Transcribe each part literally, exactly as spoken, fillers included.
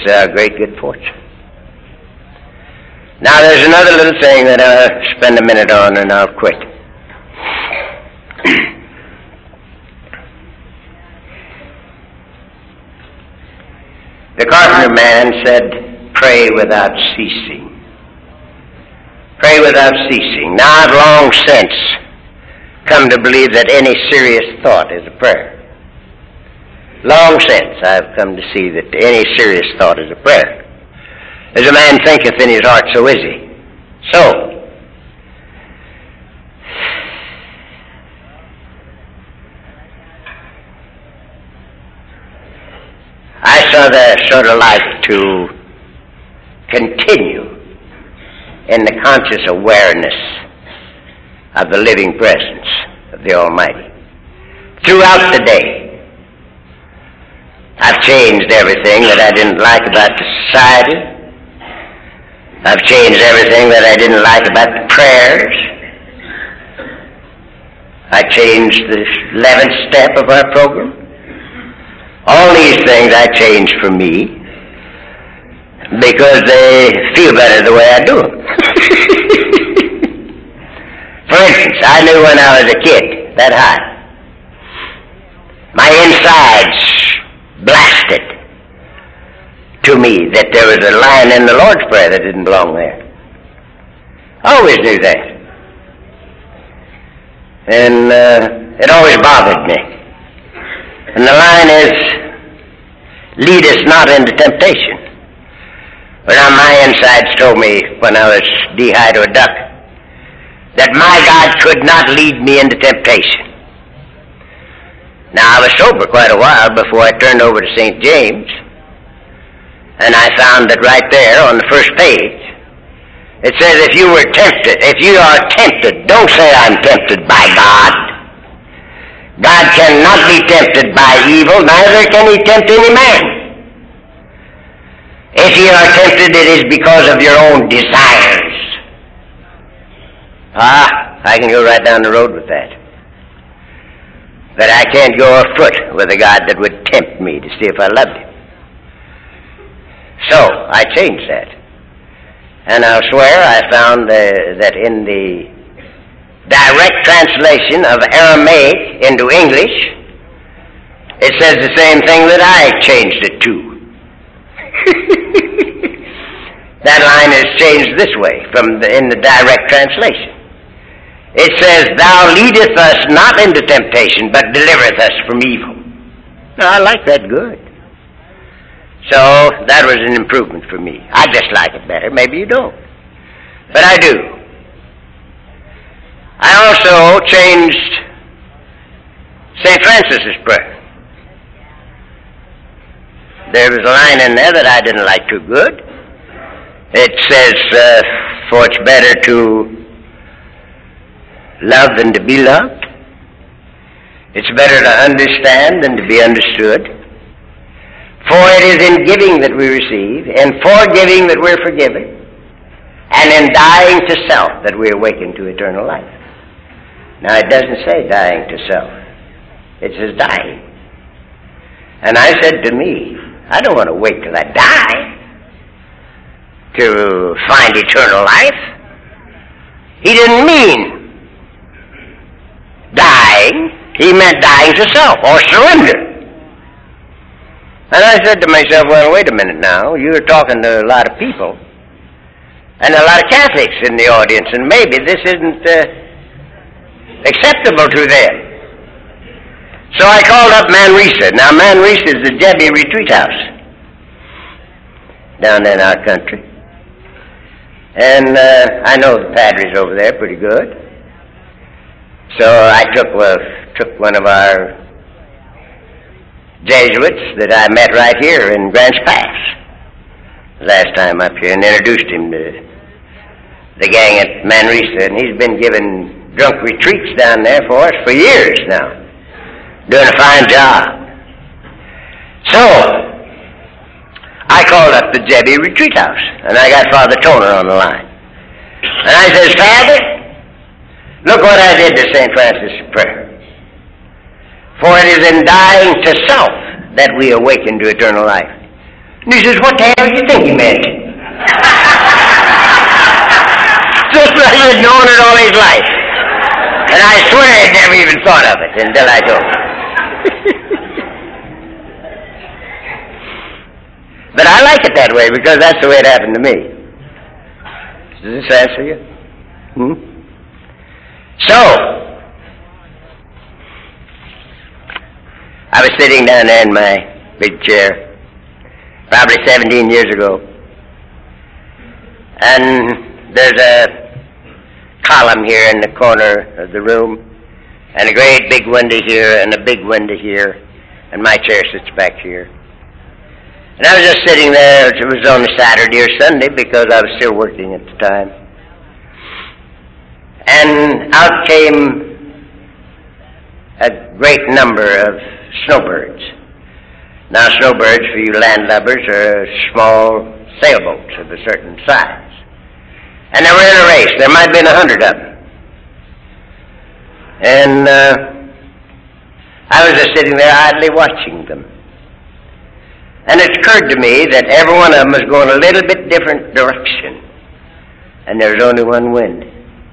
It's our great good fortune. Now there's another little thing that I'll spend a minute on and I'll quit. The carpenter man said, pray without ceasing. Pray without ceasing. Now I've long since come to believe that any serious thought is a prayer. Long since I've come to see that any serious thought is a prayer. As a man thinketh in his heart, so is he. So, I saw the sort of like to continue in the conscious awareness of the living presence of the Almighty. Throughout the day, I've changed everything that I didn't like about the society. I've changed everything that I didn't like about the prayers. I changed the eleventh step of our program. All these things I changed for me because they feel better the way I do them. For instance, I knew when I was a kid, that high, my insides blasted to me that there was a line in the Lord's Prayer that didn't belong there. I always knew that. And uh, it always bothered me. And the line is, lead us not into temptation. But now my insides told me when I was knee-high to a duck that my God could not lead me into temptation. Now, I was sober quite a while before I turned over to Saint James, and I found that right there on the first page, it says, if you were tempted, if you are tempted, don't say I'm tempted by God. God cannot be tempted by evil, neither can he tempt any man. If you are tempted, it is because of your own desires. Ah, I can go right down the road with that. But I can't go afoot with a God that would tempt me to see if I loved him. So, I changed that. And I'll swear I found uh, that in the direct translation of Aramaic into English, it says the same thing that I changed it to. That line is changed this way from the, in the direct translation. It says, thou leadest us not into temptation, but delivereth us from evil. Now, I like that good. So, that was an improvement for me. I just like it better. Maybe you don't. But I do. I also changed Saint Francis's prayer. There was a line in there that I didn't like too good. It says, uh, for it's better to love than to be loved. It's better to understand than to be understood. For it is in giving that we receive, in forgiving that we're forgiven, and in dying to self that we awaken to eternal life. Now it doesn't say dying to self. It says dying. And I said to me, I don't want to wait till I die to find eternal life. He didn't mean dying, he meant dying to self, or surrender. And I said to myself, well, wait a minute now, you're talking to a lot of people, and a lot of Catholics in the audience, and maybe this isn't uh, acceptable to them. So I called up Manresa. Now, Manresa is the Jebbie retreat house down in our country. And uh, I know the padres over there pretty good. So I took, uh, took one of our Jesuits that I met right here in Grants Pass last time up here and introduced him to the gang at Manresa. And he's been giving drunk retreats down there for us for years now, doing a fine job. So I called up the Jebbie retreat house, and I got Father Toner on the line. And I says, Father, look what I did to Saint Francis' prayer. For it is in dying to self that we awaken to eternal life. And he says, what the hell do you think he meant? Just like he'd known it all his life. And I swear I'd never even thought of it until I told him. But I like it that way because that's the way it happened to me. Does this answer you? Hmm? So, I was sitting down there in my big chair, probably seventeen years ago, and there's a column here in the corner of the room, and a great big window here, and a big window here, and my chair sits back here. And I was just sitting there. It was on a Saturday or Sunday because I was still working at the time. And out came a great number of snowbirds. Now, snowbirds, for you landlubbers, are small sailboats of a certain size. And they were in a race. There might have been a hundred of them. And uh, I was just sitting there idly watching them. And it occurred to me that every one of them was going a little bit different direction. And there was only one wind.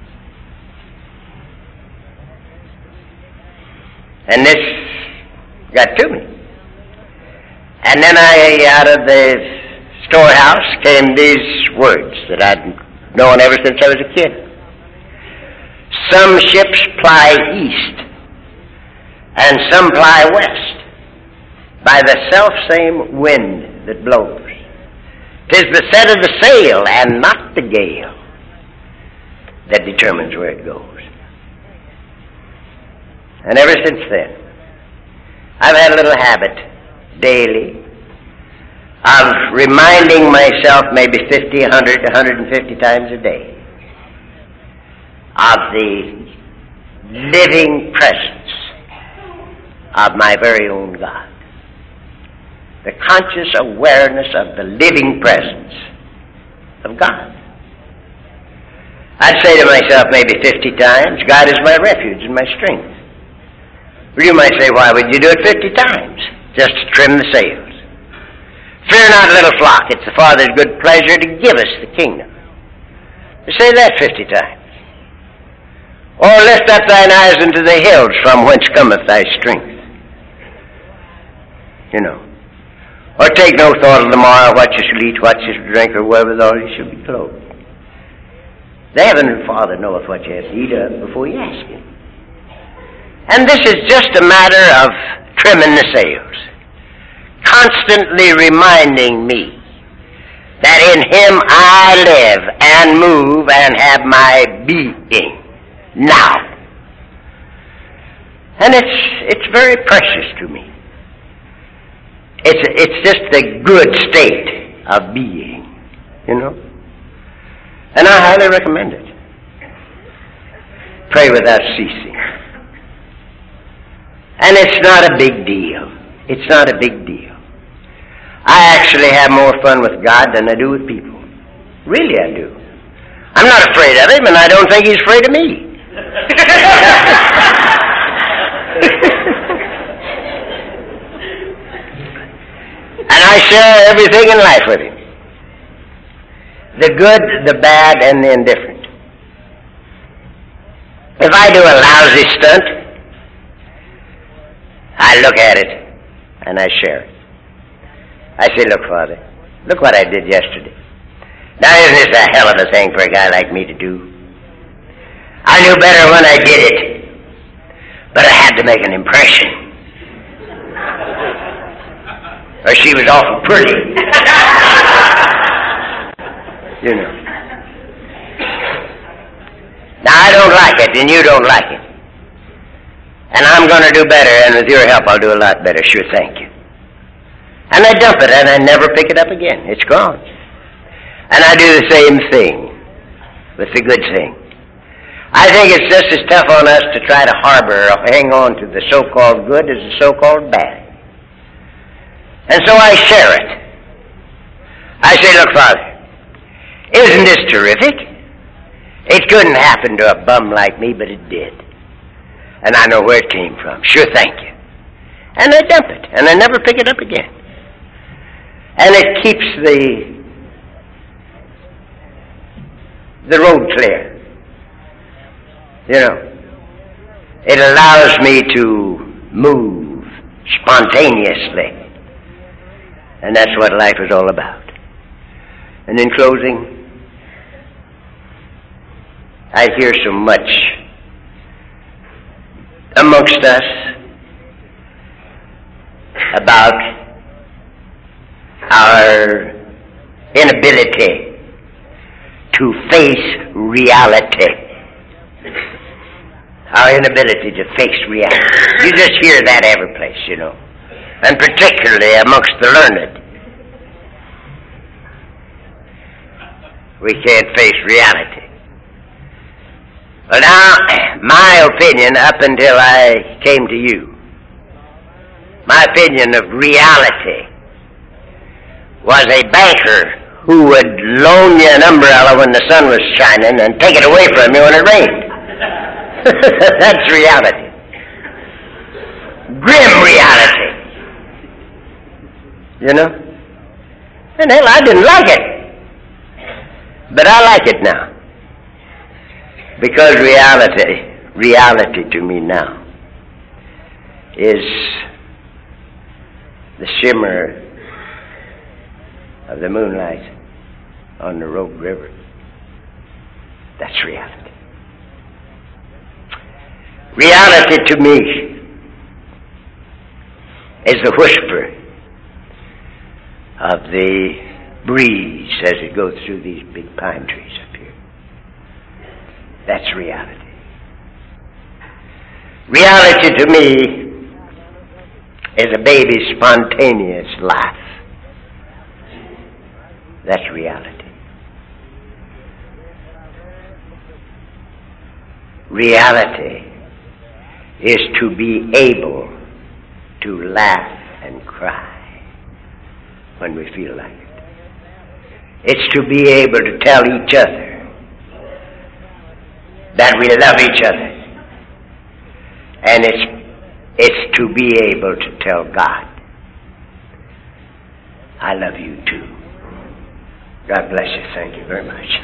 And this got to me. And then I, out of the storehouse, came these words that I'd known ever since I was a kid. Some ships ply east, and some ply west, by the self-same wind that blows. 'Tis the set of the sail, and not the gale, that determines where it goes. And ever since then, I've had a little habit, daily, of reminding myself maybe fifty, a hundred, a hundred fifty times a day of the living presence of my very own God. The conscious awareness of the living presence of God. I'd say to myself maybe fifty times, God is my refuge and my strength. Well, you might say, why would you do it fifty times? Just to trim the sails. Fear not, little flock, it's the Father's good pleasure to give us the kingdom. You say that fifty times. Or lift up thine eyes unto the hills, from whence cometh thy strength. You know. Or take no thought of the morrow, what you shall eat, what you shall drink, or wherewithal you shall be clothed. The Heavenly Father knoweth what you have to eat of before you ask Him. And this is just a matter of trimming the sails. Constantly reminding me that in Him I live and move and have my being now. And it's it's very precious to me. It's it's just the good state of being, you know. And I highly recommend it. Pray without ceasing. And it's not a big deal. It's not a big deal. I actually have more fun with God than I do with people. Really, I do. I'm not afraid of Him, and I don't think He's afraid of me. And I share everything in life with Him. The good, the bad, and the indifferent. If I do a lousy stunt, I look at it and I share it. I say, look, Father, look what I did yesterday. Now, isn't this a hell of a thing for a guy like me to do? I knew better when I did it, but I had to make an impression. Or she was awful pretty. You know. Now, I don't like it, and you don't like it. And I'm going to do better, and with your help, I'll do a lot better. Sure, thank you. And I dump it, and I never pick it up again. It's gone. And I do the same thing with the good thing. I think it's just as tough on us to try to harbor or hang on to the so-called good as the so-called bad. And so I share it. I say, look, Father, isn't this terrific? It couldn't happen to a bum like me, but it did. And I know where it came from. Sure, thank you. And I dump it, and I never pick it up again. And it keeps the the road clear. You know. It allows me to move spontaneously. And that's what life is all about. And in closing, I hear so much amongst us about our inability to face reality. Our inability to face reality. You just hear that every place, you know. And particularly amongst the learned. We can't face reality. Well, now, my opinion up until I came to you, my opinion of reality was a banker who would loan you an umbrella when the sun was shining and take it away from you when it rained. That's reality. Grim reality. You know? And hell, I didn't like it. But I like it now. Because reality, reality to me now is the shimmer of the moonlight on the Rogue River. That's reality. Reality to me is the whisper of the breeze as it goes through these big pine trees up here. That's reality. Reality to me is a baby's spontaneous laugh. That's reality. Reality is to be able to laugh and cry when we feel like it. It's to be able to tell each other that we love each other. And it's it's to be able to tell God, I love you too. God bless you. Thank you very much.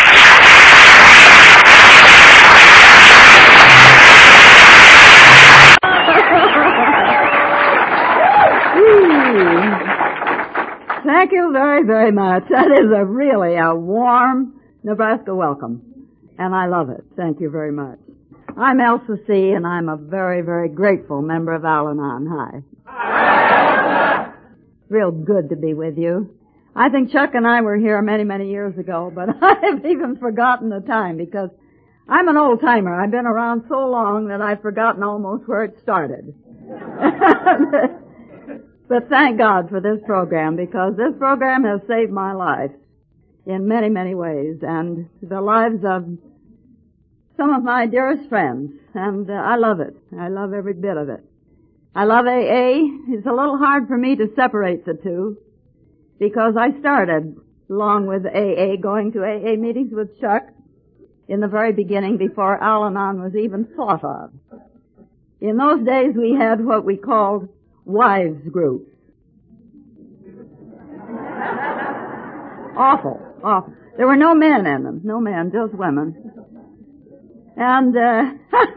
Thank you very, very much. That is a really a warm Nebraska welcome. And I love it. Thank you very much. I'm Elsa C., and I'm a very, very grateful member of Al-Anon. Hi. Hi. Real good to be with you. I think Chuck and I were here many, many years ago, but I've even forgotten the time because I'm an old-timer. I've been around so long that I've forgotten almost where it started. But thank God for this program, because this program has saved my life in many, many ways, and the lives of some of my dearest friends, and uh, I love it. I love every bit of it. I love A A. It's a little hard for me to separate the two, because I started along with A A, going to A A meetings with Chuck in the very beginning before Al-Anon was even thought of. In those days we had what we called wives groups. Awful, awful. There were no men in them, no men, just women. And uh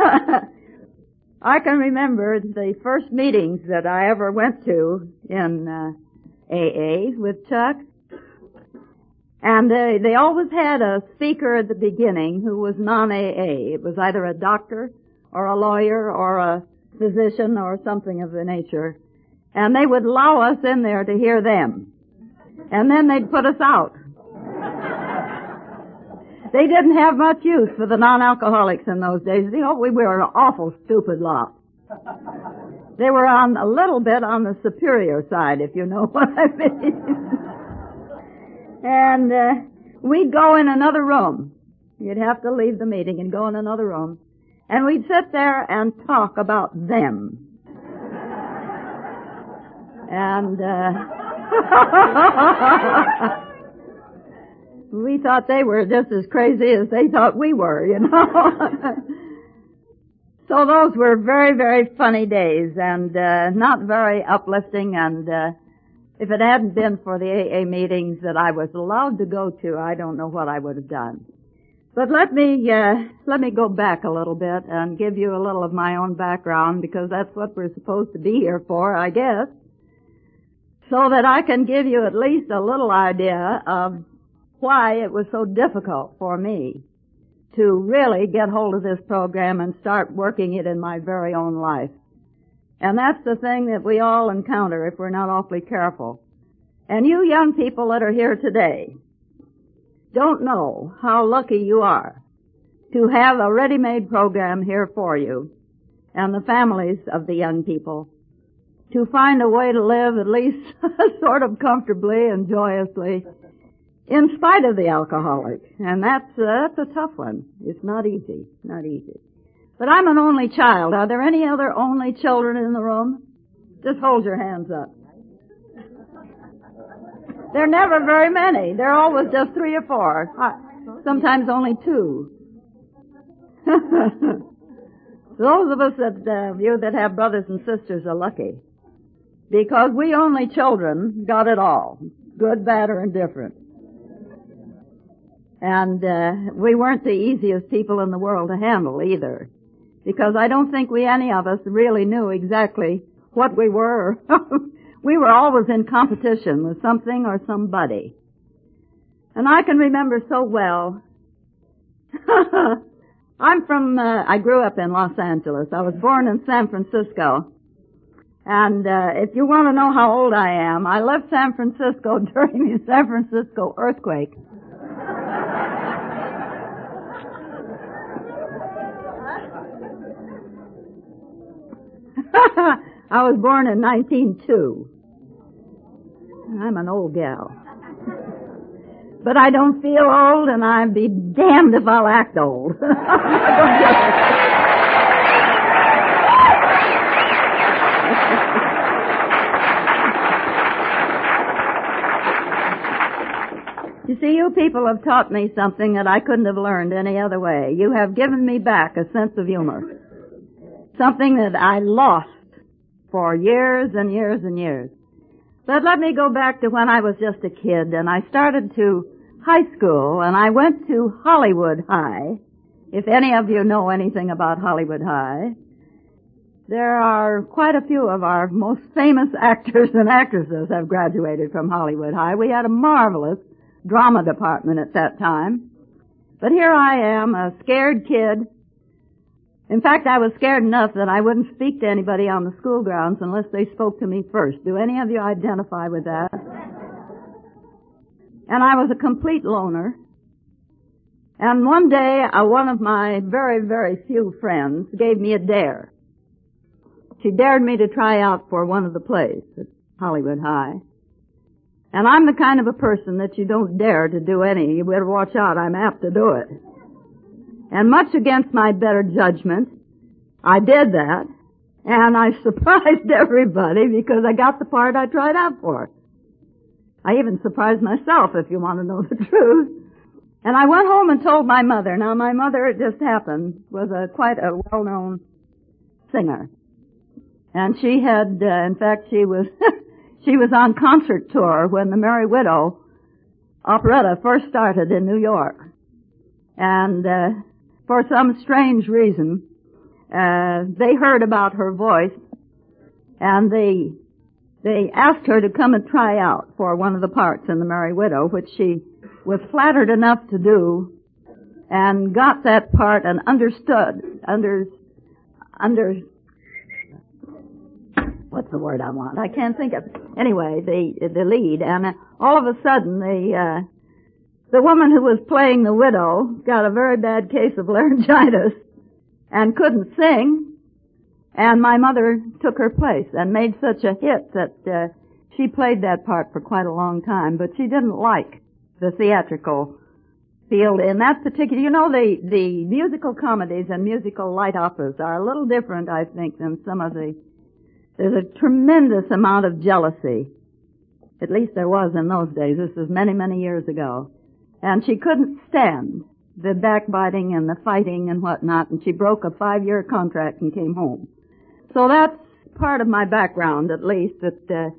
I can remember the first meetings that I ever went to in uh, A A with Chuck. And uh, they always had a speaker at the beginning who was non-A A. It was either a doctor or a lawyer or a physician or something of the nature. And they would allow us in there to hear them. And then they'd put us out. They didn't have much use for the non-alcoholics in those days. You know, we were an awful stupid lot. They were on a little bit on the superior side, if you know what I mean. And uh, we'd go in another room. You'd have to leave the meeting and go in another room. And we'd sit there and talk about them. And uh we thought they were just as crazy as they thought we were, you know. So those were very, very funny days, and uh not very uplifting, and uh if it hadn't been for the A A meetings that I was allowed to go to, I don't know what I would have done. But let me, uh, let me go back a little bit and give you a little of my own background, because that's what we're supposed to be here for, I guess, so that I can give you at least a little idea of why it was so difficult for me to really get hold of this program and start working it in my very own life. And that's the thing that we all encounter if we're not awfully careful. And you young people that are here today don't know how lucky you are to have a ready-made program here for you and the families of the young people to find a way to live at least sort of comfortably and joyously in spite of the alcoholic. And that's, uh, that's a tough one. It's not easy, not easy. But I'm an only child. Are there any other only children in the room? Just hold your hands up. There are never very many. There are always just three or four. Sometimes only two. Those of us that, uh, you that have brothers and sisters are lucky. Because we only children got it all. Good, bad, or indifferent. And, uh, we weren't the easiest people in the world to handle either. Because I don't think we, any of us, really knew exactly what we were. We were always in competition with something or somebody. And I can remember so well. I'm from, uh, I grew up in Los Angeles. I was born in San Francisco. And, uh, if you want to know how old I am, I left San Francisco during the San Francisco earthquake. I was born in nineteen oh two. I'm an old gal. But I don't feel old, and I'd be damned if I'll act old. You see, you people have taught me something that I couldn't have learned any other way. You have given me back a sense of humor. Something that I lost for years and years and years. But let me go back to when I was just a kid, and I started to high school, and I went to Hollywood High. If any of you know anything about Hollywood High, there are quite a few of our most famous actors and actresses have graduated from Hollywood High. We had a marvelous drama department at that time. But here I am, a scared kid. In fact, I was scared enough that I wouldn't speak to anybody on the school grounds unless they spoke to me first. Do any of you identify with that? And I was a complete loner. And one day, uh, one of my very, very few friends gave me a dare. She dared me to try out for one of the plays at Hollywood High. And I'm the kind of a person that you don't dare to do any. You better watch out. I'm apt to do it. And much against my better judgment, I did that, and I surprised everybody because I got the part I tried out for. I even surprised myself, if you want to know the truth. And I went home and told my mother. Now, my mother, it just happened, was a quite a well-known singer. And she had, uh, in fact, she was she was on concert tour when the Merry Widow operetta first started in New York. And uh for some strange reason, uh, they heard about her voice, and they, they asked her to come and try out for one of the parts in The Merry Widow, which she was flattered enough to do, and got that part and understood, under, under, what's the word I want? I can't think of it. Anyway, the, the lead, and uh, all of a sudden, the, uh, The woman who was playing the widow got a very bad case of laryngitis and couldn't sing, and my mother took her place and made such a hit that uh, she played that part for quite a long time, but she didn't like the theatrical field in that particular, you know, the, the musical comedies and musical light operas are a little different, I think, than some of the, there's a tremendous amount of jealousy. At least there was in those days. This was many, many years ago. And she couldn't stand the backbiting and the fighting and whatnot, and she broke a five-year contract and came home. So that's part of my background, at least, that uh,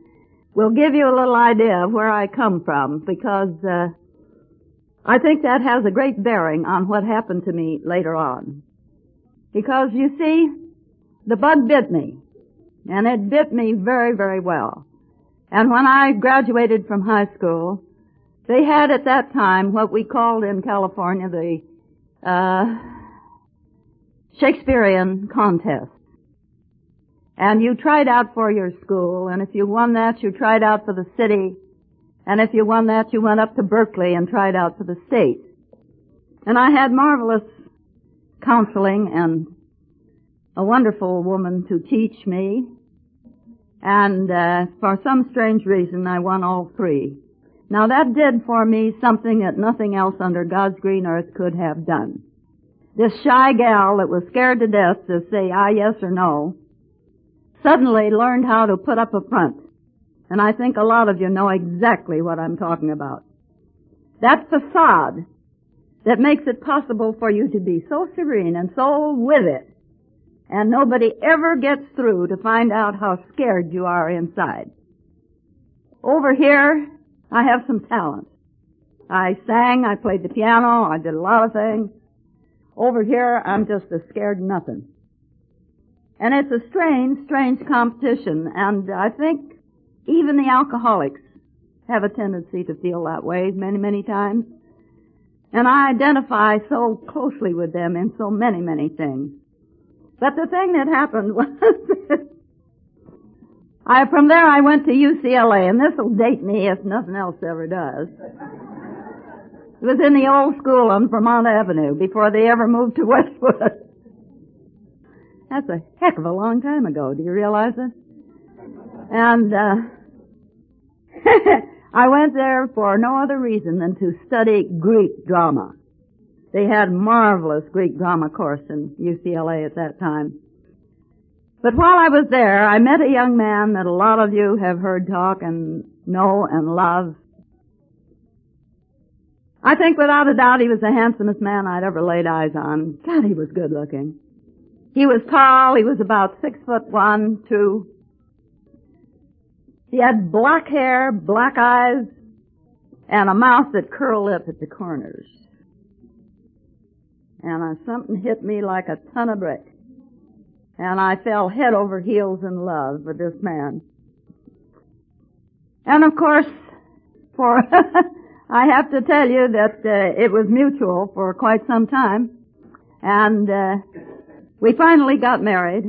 will give you a little idea of where I come from, because uh, I think that has a great bearing on what happened to me later on. Because, you see, the bug bit me, and it bit me very, very well. And when I graduated from high school, they had at that time what we called in California the uh, Shakespearean contest. And you tried out for your school, and if you won that, you tried out for the city, and if you won that, you went up to Berkeley and tried out for the state. And I had marvelous counseling and a wonderful woman to teach me, and uh, for some strange reason, I won all three. Now, that did for me something that nothing else under God's green earth could have done. This shy gal that was scared to death to say aye, yes, or no, suddenly learned how to put up a front. And I think a lot of you know exactly what I'm talking about. That facade that makes it possible for you to be so serene and so with it, and nobody ever gets through to find out how scared you are inside. Over here, I have some talent. I sang, I played the piano, I did a lot of things. Over here, I'm just a scared nothing. And it's a strange, strange competition, and I think even the alcoholics have a tendency to feel that way many, many times. And I identify so closely with them in so many, many things. But the thing that happened was, I, from there I went to U C L A, and this will date me if nothing else ever does. It was in the old school on Vermont Avenue before they ever moved to Westwood. That's a heck of a long time ago. Do you realize it? And uh I went there for no other reason than to study Greek drama. They had marvelous Greek drama course in U C L A at that time. But while I was there, I met a young man that a lot of you have heard talk and know and love. I think without a doubt he was the handsomest man I'd ever laid eyes on. God, he was good looking. He was tall. He was about six foot one, two. He had black hair, black eyes, and a mouth that curled up at the corners. And uh, something hit me like a ton of bricks. And I fell head over heels in love with this man. And of course, for I have to tell you that uh, it was mutual for quite some time. And uh, we finally got married.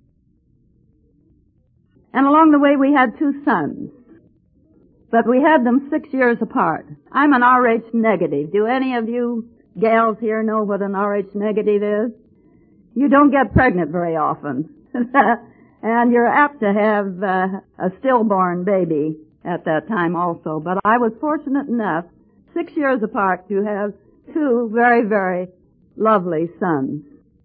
And along the way we had two sons. But we had them six years apart. I'm an R H negative. Do any of you gals here know what an R H negative is? You don't get pregnant very often. And you're apt to have uh, a stillborn baby at that time also. But I was fortunate enough, six years apart, to have two very, very lovely sons.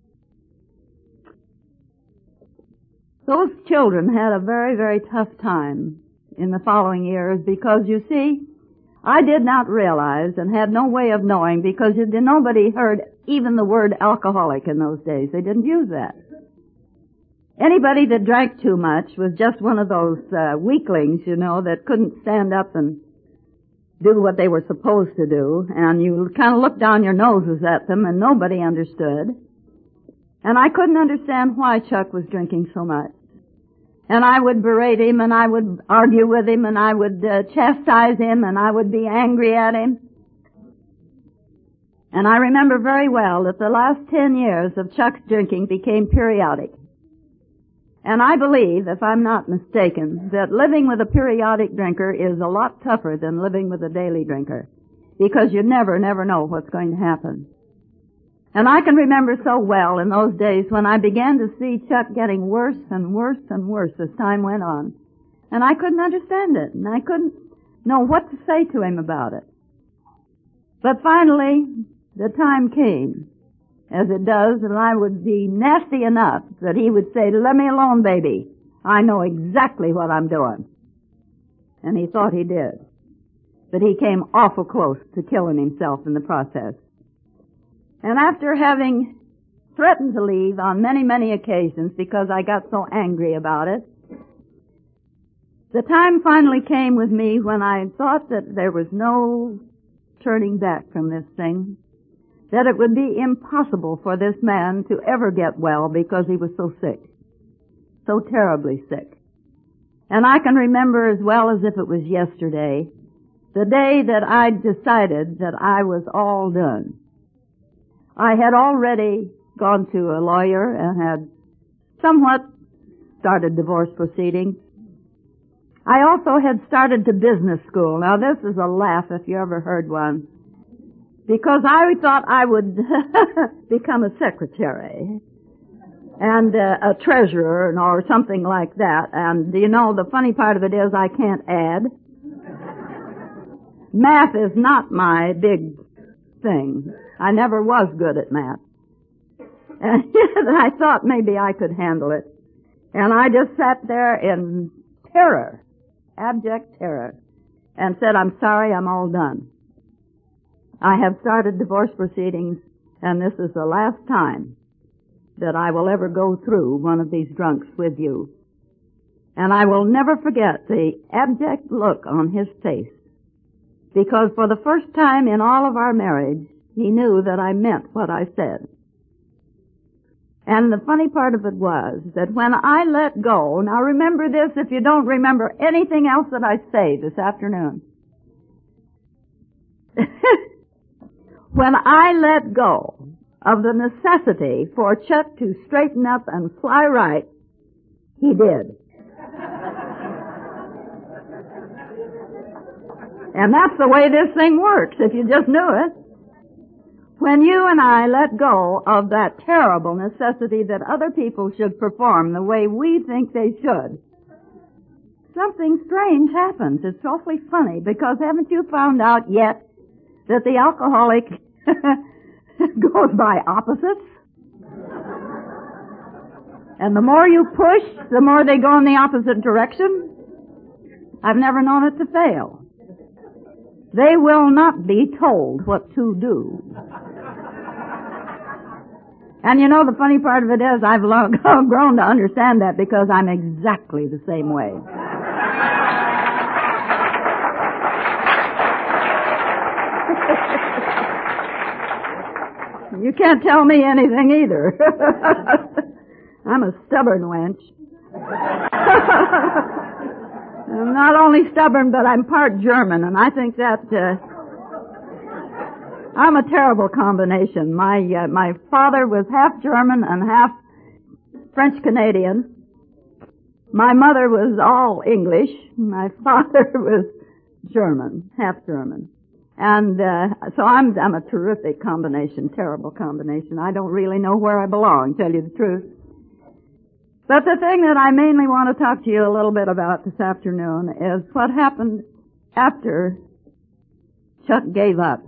Those children had a very, very tough time in the following years because, you see, I did not realize and had no way of knowing because nobody heard even the word alcoholic in those days. They didn't use that. Anybody that drank too much was just one of those uh, weaklings, you know, that couldn't stand up and do what they were supposed to do, and you kind of looked down your noses at them and nobody understood. And I couldn't understand why Chuck was drinking so much. And I would berate him, and I would argue with him, and I would uh, chastise him, and I would be angry at him. And I remember very well that the last ten years of Chuck's drinking became periodic. And I believe, if I'm not mistaken, that living with a periodic drinker is a lot tougher than living with a daily drinker, because you never, never know what's going to happen. And I can remember so well in those days when I began to see Chuck getting worse and worse and worse as time went on. And I couldn't understand it, and I couldn't know what to say to him about it. But finally, the time came, as it does, and I would be nasty enough that he would say, "Let me alone, baby. I know exactly what I'm doing." And he thought he did. But he came awful close to killing himself in the process. And after having threatened to leave on many, many occasions because I got so angry about it, The time finally came with me when I thought that there was no turning back from this thing, that it would be impossible for this man to ever get well because he was so sick, so terribly sick. And I can remember as well as if it was yesterday, the day that I decided that I was all done. I had already gone to a lawyer and had somewhat started divorce proceedings. I also had started to business school. Now this is a laugh if you ever heard one, because I thought I would become a secretary and uh, a treasurer and or something like that. And you know, the funny part of it is I can't add. Math is not my big thing. I never was good at math. And I thought maybe I could handle it. And I just sat there in terror, abject terror, and said, I'm sorry, I'm all done. I have started divorce proceedings, and this is the last time that I will ever go through one of these drunks with you. And I will never forget the abject look on his face, because for the first time in all of our marriage, he knew that I meant what I said. And the funny part of it was that when I let go, now remember this if you don't remember anything else that I say this afternoon. When I let go of the necessity for Chuck to straighten up and fly right, he did. And that's the way this thing works, if you just knew it. When you and I let go of that terrible necessity that other people should perform the way we think they should, something strange happens. It's awfully funny, because haven't you found out yet that the alcoholic goes by opposites? And the more you push, the more they go in the opposite direction. I've never known it to fail. They will not be told what to do. And you know, the funny part of it is I've learned, grown to understand that, because I'm exactly the same way. You can't tell me anything either. I'm a stubborn wench. I'm not only stubborn, but I'm part German, and I think that uh, I'm a terrible combination. My uh, my father was half German and half French Canadian. My mother was all English. My father was German, half German. And uh, so I'm I'm a terrific combination, terrible combination. I don't really know where I belong, tell you the truth. But the thing that I mainly want to talk to you a little bit about this afternoon is what happened after Chuck gave up.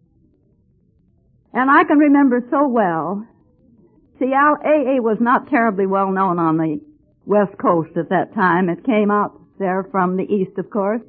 And I can remember so well, see, A A was not terribly well known on the West Coast at that time. It came out there from the East, of course.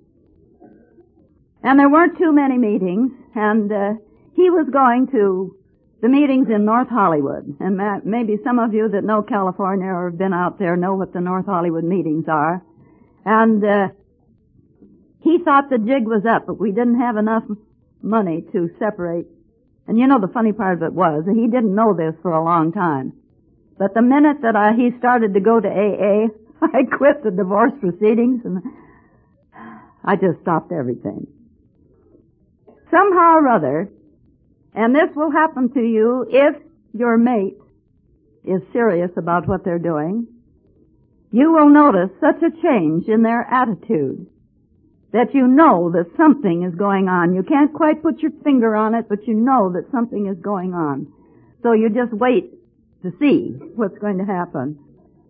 And there weren't too many meetings, and uh, he was going to the meetings in North Hollywood. And ma- maybe some of you that know California or have been out there know what the North Hollywood meetings are. And uh, he thought the jig was up, but we didn't have enough money to separate. And you know, the funny part of it was that he didn't know this for a long time. But the minute that I, he started to go to A A, I quit the divorce proceedings, and I just stopped everything. Somehow or other, and this will happen to you if your mate is serious about what they're doing, you will notice such a change in their attitude that you know that something is going on. You can't quite put your finger on it, but you know that something is going on. So you just wait to see what's going to happen.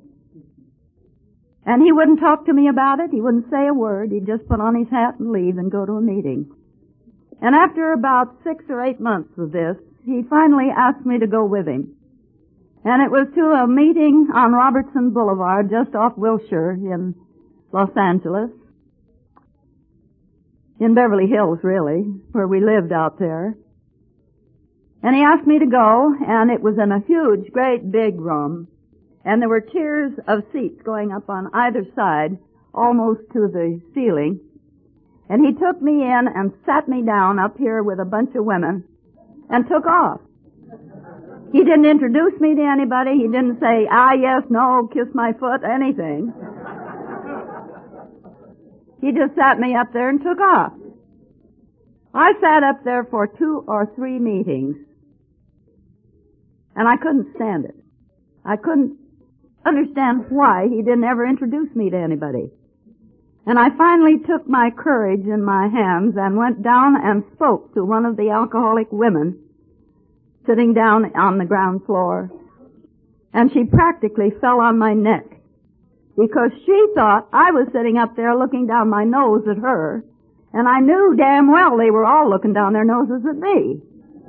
And he wouldn't talk to me about it. He wouldn't say a word. He'd just put on his hat and leave and go to a meeting. And after about six or eight months of this, he finally asked me to go with him. And it was to a meeting on Robertson Boulevard, just off Wilshire in Los Angeles. In Beverly Hills, really, where we lived out there. And he asked me to go, and it was in a huge, great, big room. And there were tiers of seats going up on either side, almost to the ceiling. And he took me in and sat me down up here with a bunch of women and took off. He didn't introduce me to anybody. He didn't say, ah, yes, no, kiss my foot, anything. He just sat me up there and took off. I sat up there for two or three meetings, and I couldn't stand it. I couldn't understand why he didn't ever introduce me to anybody. And I finally took my courage in my hands and went down and spoke to one of the alcoholic women sitting down on the ground floor. And she practically fell on my neck because she thought I was sitting up there looking down my nose at her, and I knew damn well they were all looking down their noses at me.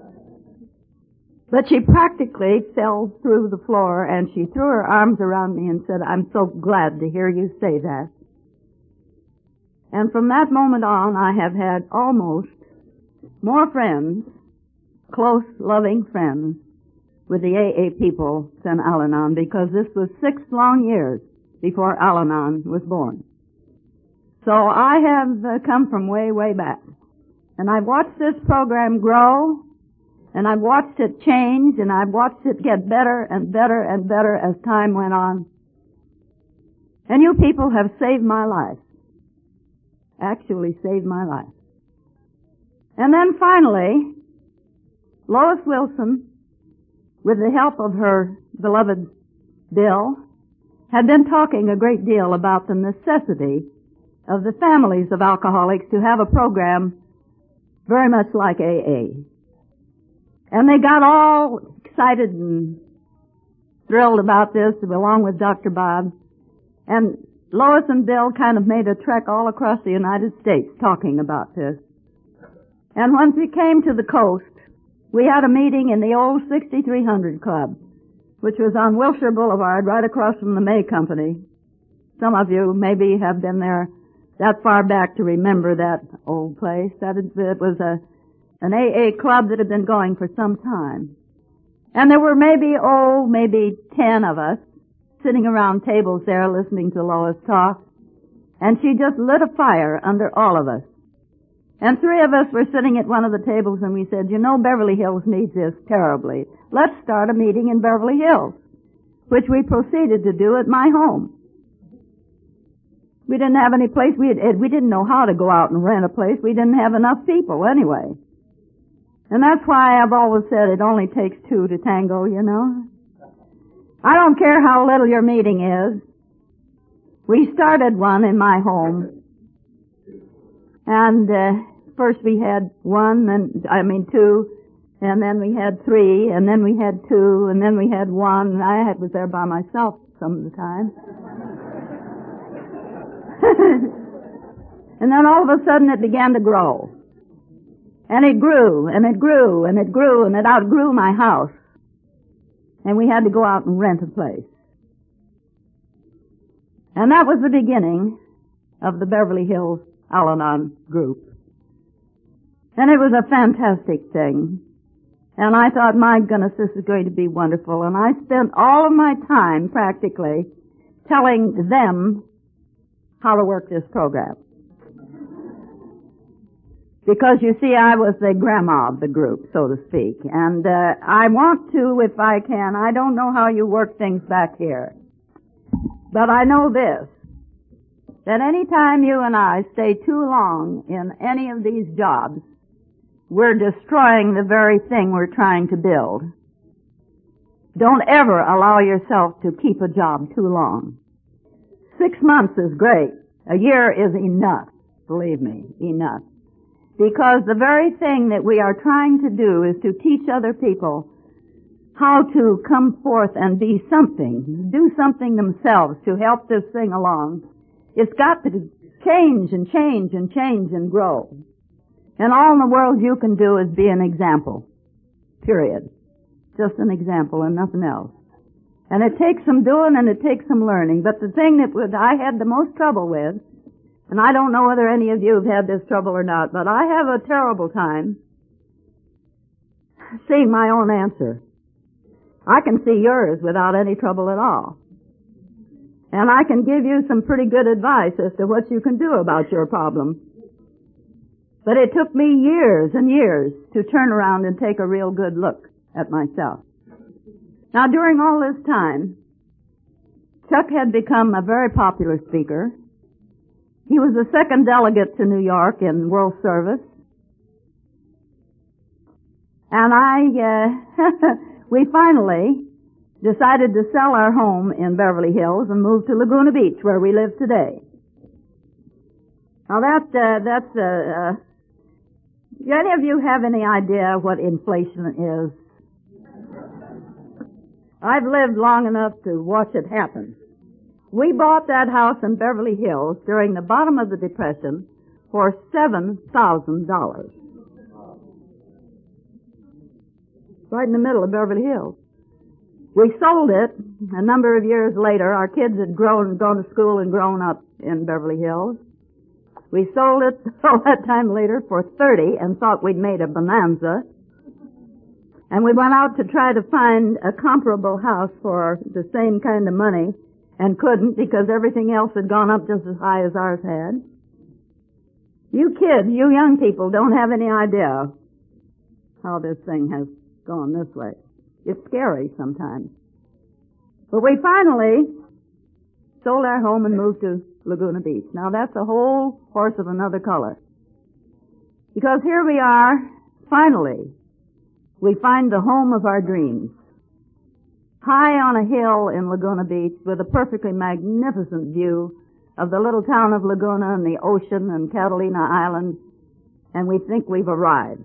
But she practically fell through the floor, and she threw her arms around me and said, I'm so glad to hear you say that. And from that moment on, I have had almost more friends, close, loving friends, with the A A people than Al-Anon, because this was six long years before Al-Anon was born. So I have uh, come from way, way back. And I've watched this program grow, and I've watched it change, and I've watched it get better and better and better as time went on. And you people have saved my life. Actually saved my life. And then finally, Lois Wilson, with the help of her beloved Bill, had been talking a great deal about the necessity of the families of alcoholics to have a program very much like A A. And they got all excited and thrilled about this, along with Doctor Bob. And Lois and Bill kind of made a trek all across the United States talking about this. And once we came to the coast, we had a meeting in the old sixty-three hundred Club, which was on Wilshire Boulevard, right across from the May Company. Some of you maybe have been there that far back to remember that old place. That it, it was a an A A club that had been going for some time. And there were maybe, oh, maybe ten of us sitting around tables there listening to Lois talk. And she just lit a fire under all of us. And three of us were sitting at one of the tables, and we said, you know, Beverly Hills needs this terribly. Let's start a meeting in Beverly Hills, which we proceeded to do at my home. We didn't have any place. We, had, we didn't know how to go out and rent a place. We didn't have enough people anyway. And that's why I've always said it only takes two to tango, you know. I don't care how little your meeting is. We started one in my home. And uh, first we had one, then I mean two, and then we had three, and then we had two, and then we had one. And I had, was there by myself some of the time. And then all of a sudden it began to grow. And it grew, and it grew, and it grew, and it outgrew my house. And we had to go out and rent a place. And that was the beginning of the Beverly Hills Al-Anon group. And it was a fantastic thing. And I thought, my goodness, this is going to be wonderful. And I spent all of my time, practically, telling them how to work this program. Because, you see, I was the grandma of the group, so to speak. And uh, I want to, if I can, I don't know how you work things back here. But I know this, that any time you and I stay too long in any of these jobs, we're destroying the very thing we're trying to build. Don't ever allow yourself to keep a job too long. Six months is great. A year is enough, believe me, enough. Because the very thing that we are trying to do is to teach other people how to come forth and be something, do something themselves to help this thing along. It's got to change and change and change and grow. And all in the world you can do is be an example. Period. Just an example and nothing else. And it takes some doing and it takes some learning. But the thing that I had the most trouble with, and I don't know whether any of you have had this trouble or not, but I have a terrible time seeing my own answer. I can see yours without any trouble at all. And I can give you some pretty good advice as to what you can do about your problem. But it took me years and years to turn around and take a real good look at myself. Now, during all this time, Chuck had become a very popular speaker. He was the second delegate to New York in World Service. And I, uh, we finally decided to sell our home in Beverly Hills and move to Laguna Beach, where we live today. Now that, uh, that's, uh, uh, do any of you have any idea what inflation is? I've lived long enough to watch it happen. We bought that house in Beverly Hills during the bottom of the Depression for seven thousand dollars. Right in the middle of Beverly Hills. We sold it a number of years later. Our kids had grown, gone to school and grown up in Beverly Hills. We sold it all that time later for thirty and thought we'd made a bonanza. And we went out to try to find a comparable house for the same kind of money and couldn't because everything else had gone up just as high as ours had. You kids, you young people don't have any idea how this thing has gone this way. It's scary sometimes. But we finally sold our home and moved to Laguna Beach. Now that's a whole horse of another color. Because here we are, finally, we find the home of our dreams. High on a hill in Laguna Beach with a perfectly magnificent view of the little town of Laguna and the ocean and Catalina Island, and we think we've arrived.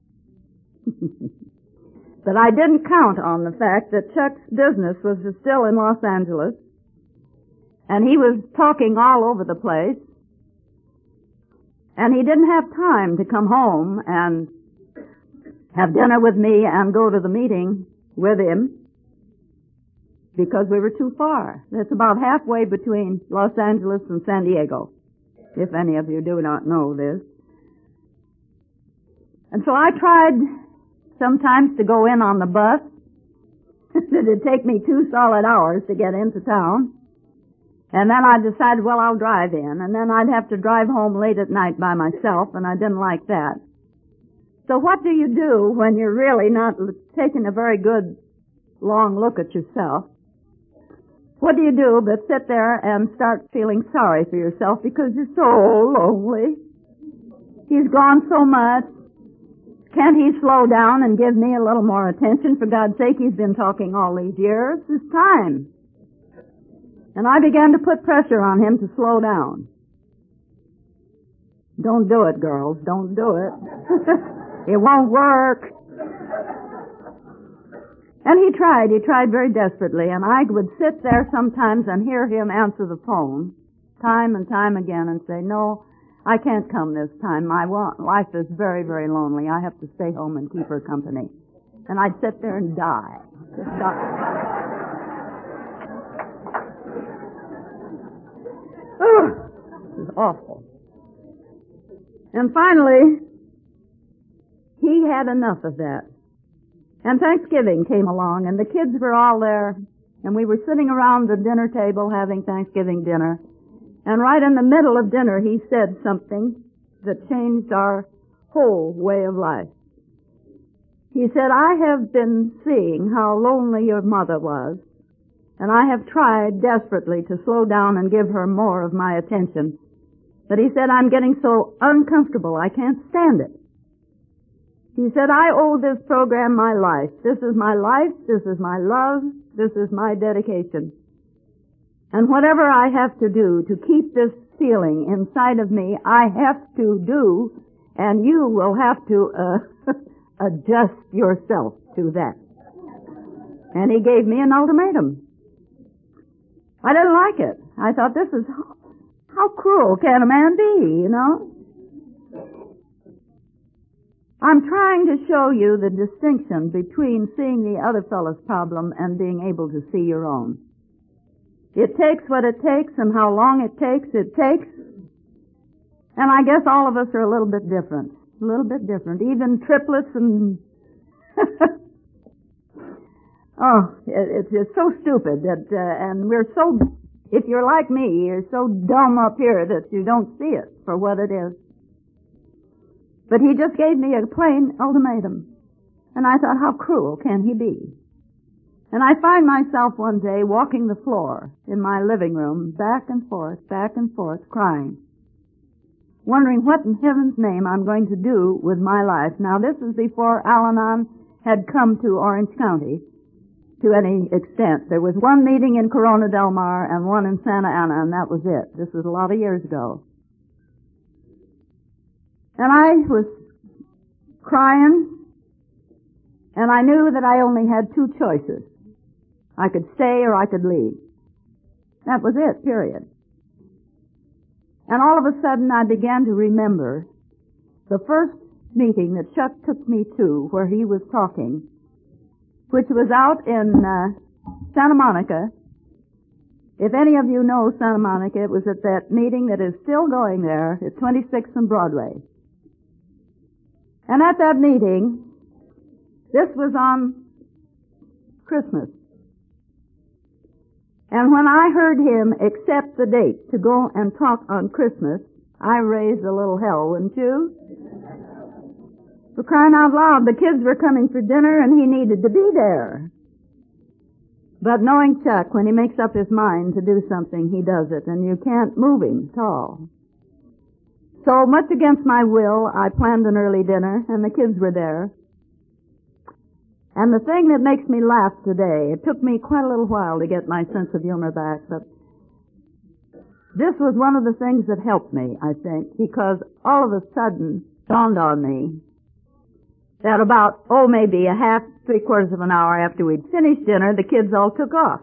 But I didn't count on the fact that Chuck's business was still in Los Angeles, and he was talking all over the place, and he didn't have time to come home and have dinner with me and go to the meeting with him because we were too far. It's about halfway between Los Angeles and San Diego, if any of you do not know this. And so I tried sometimes to go in on the bus. It'd take me two solid hours to get into town. And then I decided, well, I'll drive in. And then I'd have to drive home late at night by myself, and I didn't like that. So what do you do when you're really not taking a very good long look at yourself? What do you do but sit there and start feeling sorry for yourself because you're so lonely? He's gone so much. Can't he slow down and give me a little more attention? For God's sake, he's been talking all these years. It's time. And I began to put pressure on him to slow down. Don't do it, girls. Don't do it. It won't work. And he tried. He tried very desperately. And I would sit there sometimes and hear him answer the phone time and time again and say, no, I can't come this time. My life is very, very lonely. I have to stay home and keep her company. And I'd sit there and die. Just die. Oh, this is awful. And finally, he had enough of that. And Thanksgiving came along, and the kids were all there, and we were sitting around the dinner table having Thanksgiving dinner. And right in the middle of dinner, he said something that changed our whole way of life. He said, I have been seeing how lonely your mother was, and I have tried desperately to slow down and give her more of my attention. But he said, I'm getting so uncomfortable, I can't stand it. He said, I owe this program my life. This is my life, this is my love, this is my dedication. And whatever I have to do to keep this feeling inside of me, I have to do, and you will have to uh, adjust yourself to that. And he gave me an ultimatum. I didn't like it. I thought, this is, how, how cruel can a man be, you know? I'm trying to show you the distinction between seeing the other fellow's problem and being able to see your own. It takes what it takes, and how long it takes, it takes. And I guess all of us are a little bit different. A little bit different. Even triplets and... oh, it, it's, it's so stupid that, uh, and we're so if you're like me, you're so dumb up here that you don't see it for what it is. But he just gave me a plain ultimatum. And I thought, how cruel can he be? And I find myself one day walking the floor in my living room, back and forth, back and forth, crying, wondering what in heaven's name I'm going to do with my life. Now, this is before Al-Anon had come to Orange County to any extent. There was one meeting in Corona del Mar and one in Santa Ana, and that was it. This was a lot of years ago. And I was crying, and I knew that I only had two choices. I could stay or I could leave. That was it, period. And all of a sudden I began to remember the first meeting that Chuck took me to where he was talking, which was out in uh, Santa Monica. If any of you know Santa Monica, it was at that meeting that is still going there at twenty-sixth and Broadway. And at that meeting, this was on Christmas. And when I heard him accept the date to go and talk on Christmas, I raised a little hell, wouldn't you? For crying out loud, the kids were coming for dinner and he needed to be there. But knowing Chuck, when he makes up his mind to do something, he does it, and you can't move him at all. So much against my will, I planned an early dinner, and the kids were there. And the thing that makes me laugh today, it took me quite a little while to get my sense of humor back, but this was one of the things that helped me, I think, because all of a sudden dawned on me that about, oh, maybe a half, three quarters of an hour after we'd finished dinner, the kids all took off.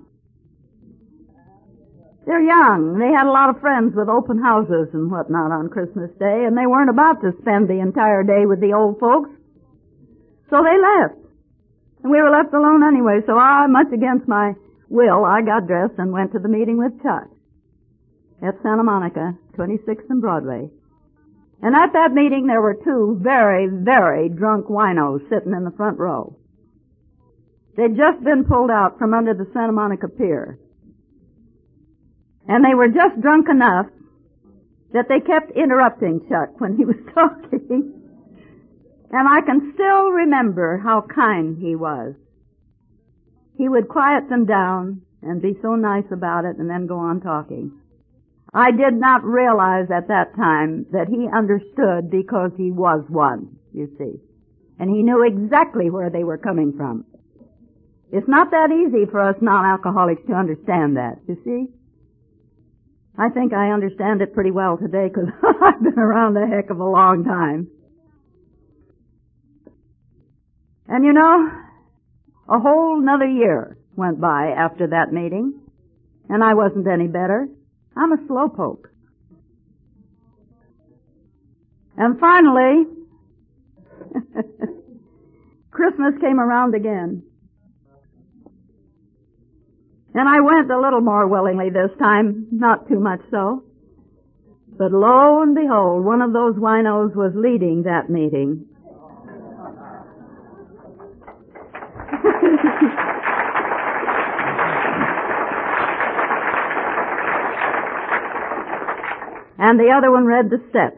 They're young. They had a lot of friends with open houses and whatnot on Christmas Day, and they weren't about to spend the entire day with the old folks. So they left. And we were left alone anyway, so I, much against my will, I got dressed and went to the meeting with Chuck at Santa Monica, twenty-sixth and Broadway. And at that meeting there were two very, very drunk winos sitting in the front row. They'd just been pulled out from under the Santa Monica Pier. And they were just drunk enough that they kept interrupting Chuck when he was talking. And I can still remember how kind he was. He would quiet them down and be so nice about it and then go on talking. I did not realize at that time that he understood because he was one, you see. And he knew exactly where they were coming from. It's not that easy for us non-alcoholics to understand that, you see. I think I understand it pretty well today because I've been around a heck of a long time. And you know, a whole another year went by after that meeting, and I wasn't any better. I'm a slowpoke. And finally, Christmas came around again. And I went a little more willingly this time, not too much so. But lo and behold, one of those winos was leading that meeting. And the other one read the steps.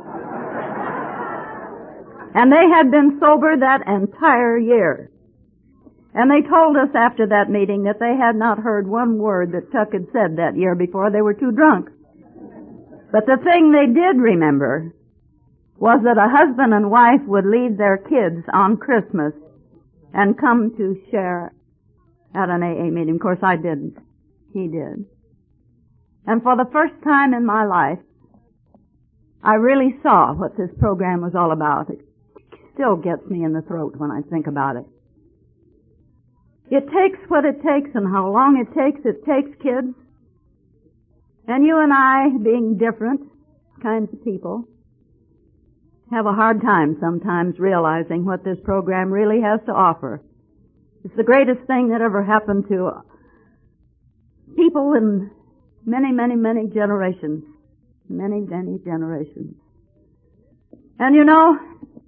And they had been sober that entire year. And they told us after that meeting that they had not heard one word that Chuck had said that year before. They were too drunk. But the thing they did remember was that a husband and wife would leave their kids on Christmas and come to share at an A A meeting. Of course, I didn't. He did. And for the first time in my life, I really saw what this program was all about. It still gets me in the throat when I think about it. It takes what it takes and how long it takes. It takes, kids. And you and I, being different kinds of people, have a hard time sometimes realizing what this program really has to offer. It's the greatest thing that ever happened to people in many, many, many generations. Many, many generations. And you know,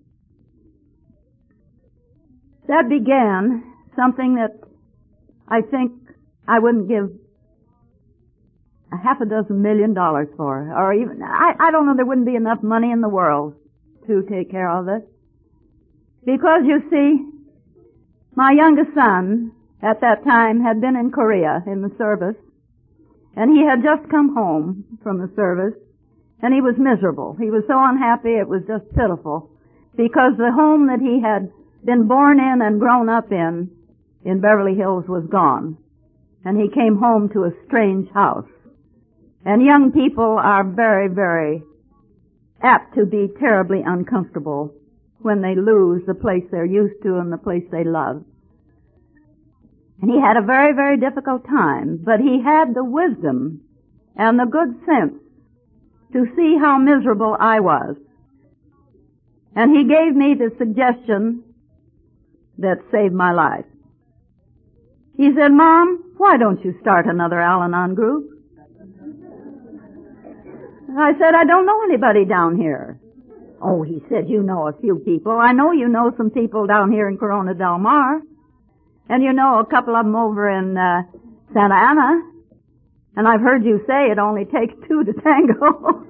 that began something that I think I wouldn't give half a dozen million dollars for, or even, I, I don't know, there wouldn't be enough money in the world to take care of it. Because, you see, my youngest son at that time had been in Korea in the service, and he had just come home from the service, and he was miserable. He was so unhappy, it was just pitiful, because the home that he had been born in and grown up in, in Beverly Hills, was gone. And he came home to a strange house. And young people are very, very apt to be terribly uncomfortable when they lose the place they're used to and the place they love. And he had a very, very difficult time, but he had the wisdom and the good sense to see how miserable I was. And he gave me the suggestion that saved my life. He said, "Mom, why don't you start another Al-Anon group?" I said, "I don't know anybody down here." "Oh," he said, "you know a few people. I know you know some people down here in Corona Del Mar. And you know a couple of them over in uh, Santa Ana. And I've heard you say it only takes two to tango.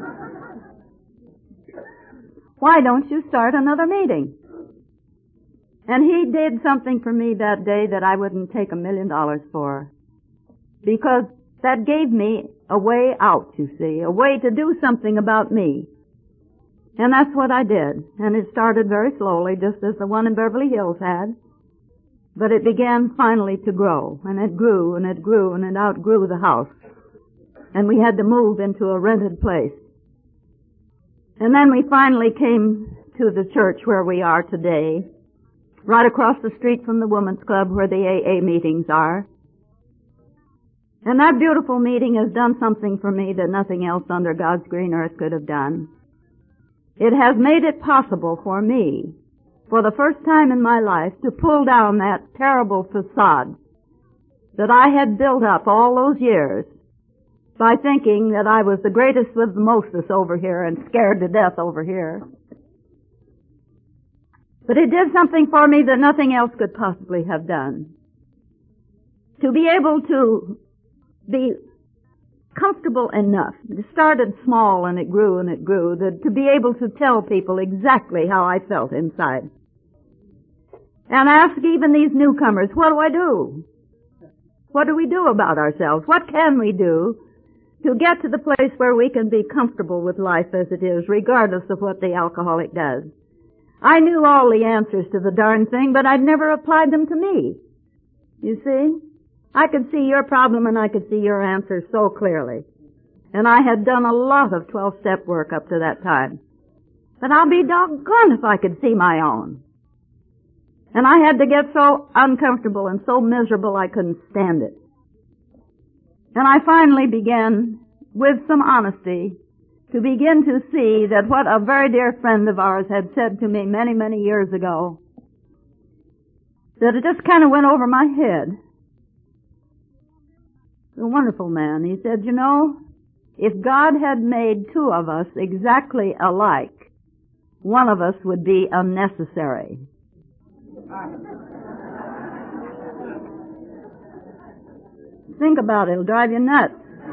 Why don't you start another meeting?" And he did something for me that day that I wouldn't take a million dollars for. Because that gave me a way out, you see, a way to do something about me. And that's what I did. And it started very slowly, just as the one in Beverly Hills had. But it began finally to grow, and it grew, and it grew, and it outgrew the house. And we had to move into a rented place. And then we finally came to the church where we are today, right across the street from the Women's Club where the A A meetings are. And that beautiful meeting has done something for me that nothing else under God's green earth could have done. It has made it possible for me, for the first time in my life, to pull down that terrible facade that I had built up all those years by thinking that I was the greatest with the mostest over here and scared to death over here. But it did something for me that nothing else could possibly have done. To be able to be comfortable enough, it started small and it grew and it grew, that to be able to tell people exactly how I felt inside. And ask even these newcomers, what do I do? What do we do about ourselves? What can we do to get to the place where we can be comfortable with life as it is, regardless of what the alcoholic does? I knew all the answers to the darn thing, but I'd never applied them to me. You see? I could see your problem and I could see your answer so clearly. And I had done a lot of twelve-step work up to that time. But I'll be doggone if I could see my own. And I had to get so uncomfortable and so miserable I couldn't stand it. And I finally began, with some honesty, to begin to see that what a very dear friend of ours had said to me many, many years ago, that it just kind of went over my head. A wonderful man. He said, you know, if God had made two of us exactly alike, one of us would be unnecessary. Think about it. It'll drive you nuts.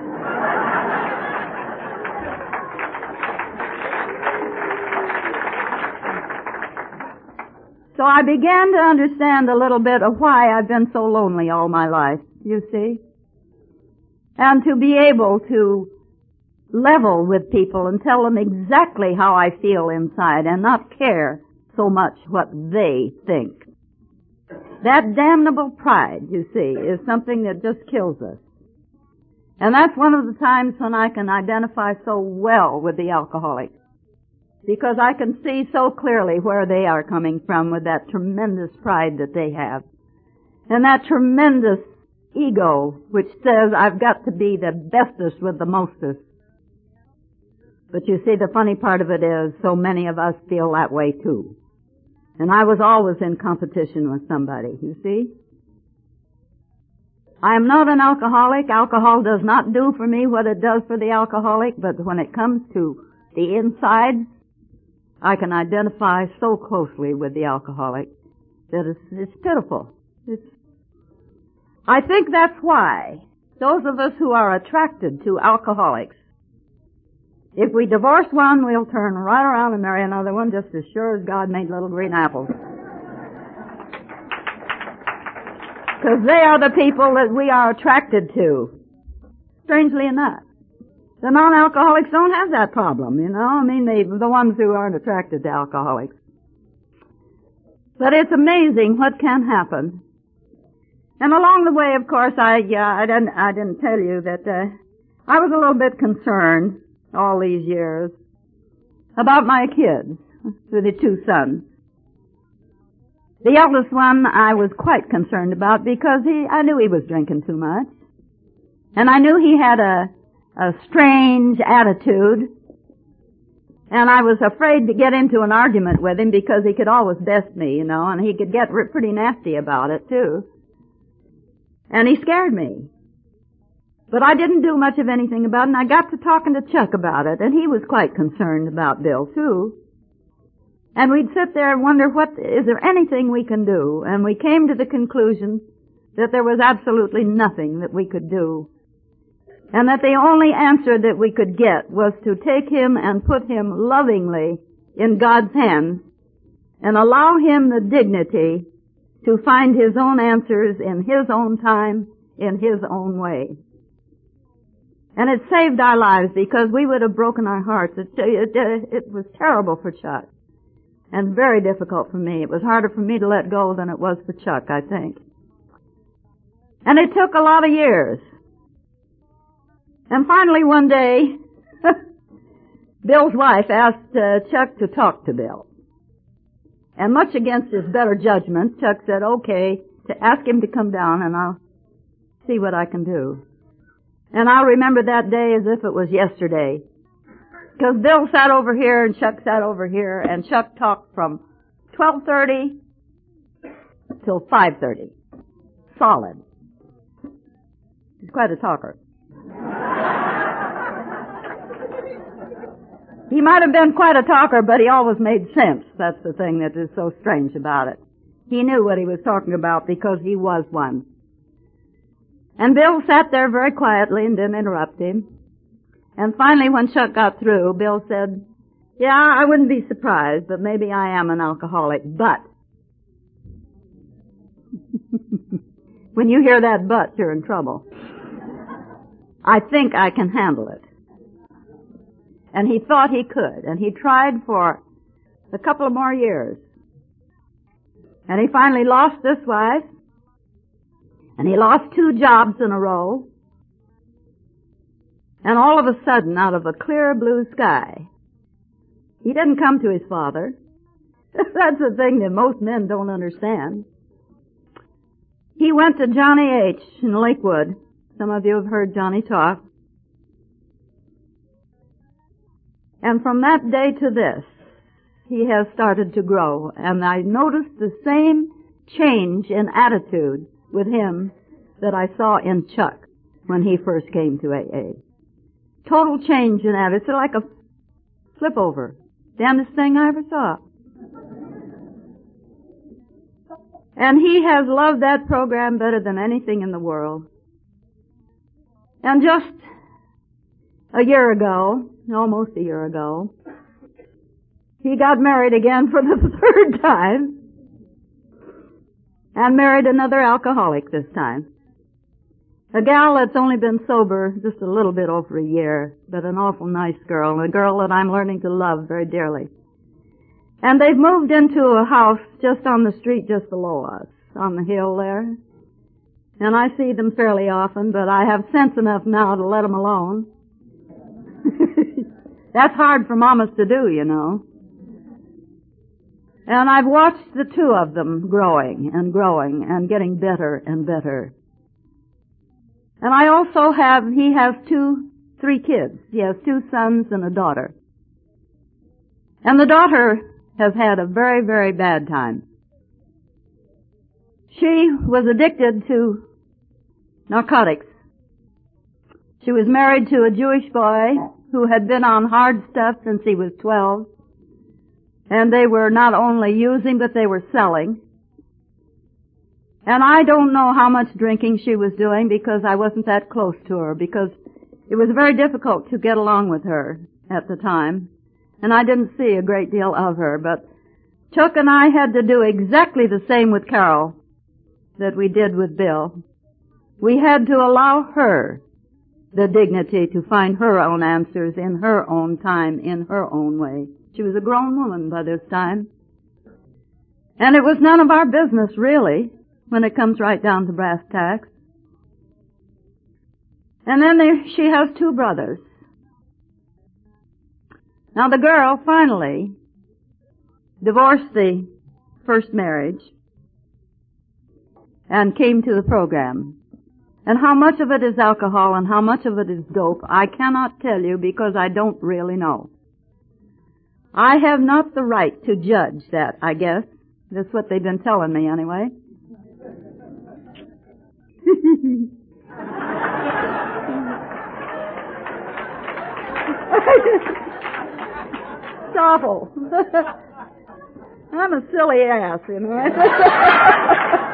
So I began to understand a little bit of why I've been so lonely all my life, you see. And to be able to level with people and tell them exactly how I feel inside and not care so much what they think. That damnable pride, you see, is something that just kills us. And that's one of the times when I can identify so well with the alcoholic. Because I can see so clearly where they are coming from with that tremendous pride that they have. And that tremendous ego which says I've got to be the bestest with the mostest. But you see, the funny part of it is so many of us feel that way too. And I was always in competition with somebody, you see. I am not an alcoholic. Alcohol does not do for me what it does for the alcoholic, but when it comes to the inside, I can identify so closely with the alcoholic that it's, it's pitiful. It's, I think that's why those of us who are attracted to alcoholics, if we divorce one, we'll turn right around and marry another one just as sure as God made little green apples. Because they are the people that we are attracted to. Strangely enough. The non-alcoholics don't have that problem, you know. I mean, they, the ones who aren't attracted to alcoholics. But it's amazing what can happen. And along the way, of course, I uh, I didn't I didn't tell you that uh, I was a little bit concerned all these years about my kids, the two sons. The eldest one I was quite concerned about because he I knew he was drinking too much, and I knew he had a a strange attitude, and I was afraid to get into an argument with him because he could always best me, you know, and he could get pretty nasty about it too. And he scared me. But I didn't do much of anything about it, and I got to talking to Chuck about it, and he was quite concerned about Bill, too. And we'd sit there and wonder, what, is there anything we can do? And we came to the conclusion that there was absolutely nothing that we could do. And that the only answer that we could get was to take him and put him lovingly in God's hands and allow him the dignity to find his own answers in his own time, in his own way. And it saved our lives because we would have broken our hearts. It, it, it was terrible for Chuck and very difficult for me. It was harder for me to let go than it was for Chuck, I think. And it took a lot of years. And finally one day, Bill's wife asked uh, Chuck to talk to Bill. And much against his better judgment, Chuck said, okay, to ask him to come down and I'll see what I can do. And I'll remember that day as if it was yesterday. Because Bill sat over here and Chuck sat over here, and Chuck talked from twelve thirty till five thirty. Solid. He's quite a talker. He might have been quite a talker, but he always made sense. That's the thing that is so strange about it. He knew what he was talking about because he was one. And Bill sat there very quietly and didn't interrupt him. And finally, when Chuck got through, Bill said, yeah, I wouldn't be surprised, but maybe I am an alcoholic, but. When you hear that but, you're in trouble. I think I can handle it. And he thought he could, and he tried for a couple of more years. And he finally lost this wife, and he lost two jobs in a row. And all of a sudden, out of a clear blue sky, he didn't come to his father. That's the thing that most men don't understand. He went to Johnny H. in Lakewood. Some of you have heard Johnny talk. And from that day to this, he has started to grow. And I noticed the same change in attitude with him that I saw in Chuck when he first came to A A. Total change in attitude. It's like a flip over. Damnedest thing I ever saw. And he has loved that program better than anything in the world. And just a year ago, almost a year ago, he got married again for the third time. And married another alcoholic this time. A gal that's only been sober just a little bit over a year, but an awful nice girl, and a girl that I'm learning to love very dearly. And they've moved into a house just on the street just below us, on the hill there. And I see them fairly often, but I have sense enough now to let them alone. That's hard for mamas to do, you know. And I've watched the two of them growing and growing and getting better and better. And I also have, he has two, three kids. He has two sons and a daughter. And the daughter has had a very, very bad time. She was addicted to narcotics. She was married to a Jewish boy who had been on hard stuff since he was twelve. And they were not only using, but they were selling. And I don't know how much drinking she was doing because I wasn't that close to her, because it was very difficult to get along with her at the time, and I didn't see a great deal of her. But Chuck and I had to do exactly the same with Carol that we did with Bill. We had to allow her the dignity to find her own answers in her own time, in her own way. She was a grown woman by this time. And it was none of our business, really, when it comes right down to brass tacks. And then there, she has two brothers. Now the girl finally divorced the first marriage and came to the program. And how much of it is alcohol and how much of it is dope, I cannot tell you because I don't really know. I have not the right to judge that, I guess. That's what they've been telling me anyway. It's awful. I'm a silly ass, you know.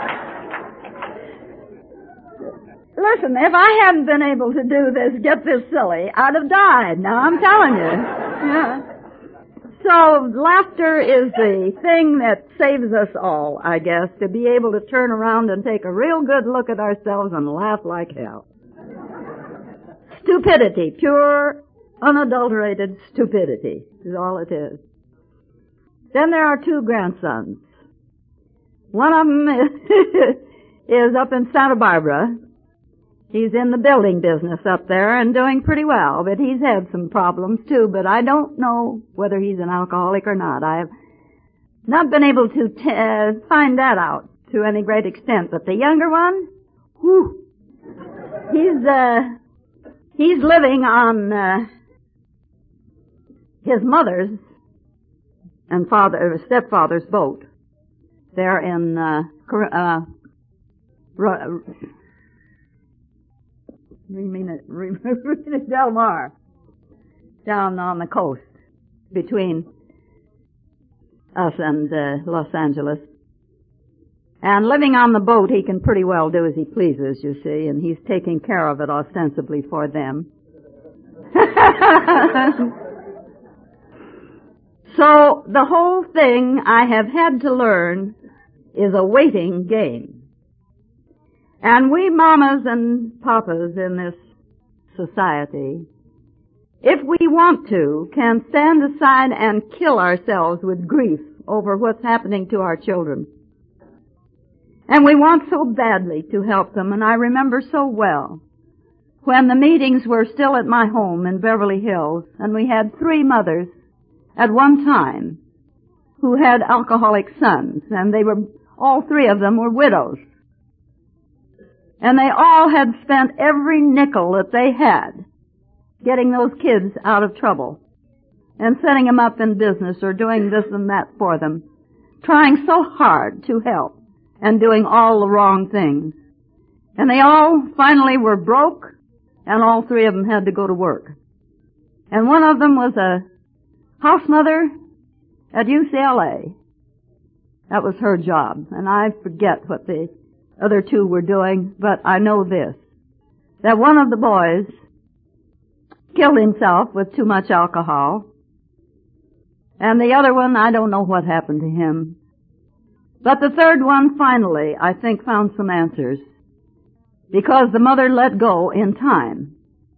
Listen, if I hadn't been able to do this, get this silly, I'd have died. Now, I'm telling you. Yeah. So, laughter is the thing that saves us all, I guess, to be able to turn around and take a real good look at ourselves and laugh like hell. Stupidity, pure, unadulterated stupidity is all it is. Then there are two grandsons. One of them is, is up in Santa Barbara. He's in the building business up there and doing pretty well, but he's had some problems too, but I don't know whether he's an alcoholic or not. I have not been able to t- uh, find that out to any great extent, but the younger one, whew, he's, uh, he's living on, uh, his mother's and father, uh, stepfather's boat. They're in, uh, uh, Ro- Remina, Remina Del Mar, down on the coast between us and uh, Los Angeles. And living on the boat, he can pretty well do as he pleases, you see, and he's taking care of it ostensibly for them. So the whole thing I have had to learn is a waiting game. And we mamas and papas in this society, if we want to, can stand aside and kill ourselves with grief over what's happening to our children. And we want so badly to help them, and I remember so well when the meetings were still at my home in Beverly Hills, and we had three mothers at one time who had alcoholic sons, and they were, all three of them were widows. And they all had spent every nickel that they had getting those kids out of trouble and setting them up in business or doing this and that for them, trying so hard to help and doing all the wrong things. And they all finally were broke, and all three of them had to go to work. And one of them was a house mother at U C L A. That was her job, and I forget what the other two were doing, but I know this, that one of the boys killed himself with too much alcohol, and the other one, I don't know what happened to him. But the third one finally, I think, found some answers, because the mother let go in time.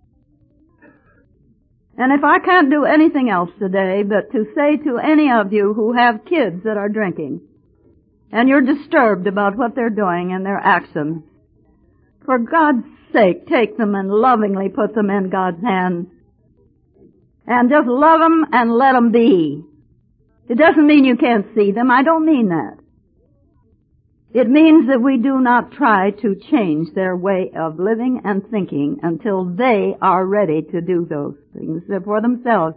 And if I can't do anything else today but to say to any of you who have kids that are drinking, and you're disturbed about what they're doing and their actions, for God's sake, take them and lovingly put them in God's hands. And just love them and let them be. It doesn't mean you can't see them. I don't mean that. It means that we do not try to change their way of living and thinking until they are ready to do those things for themselves.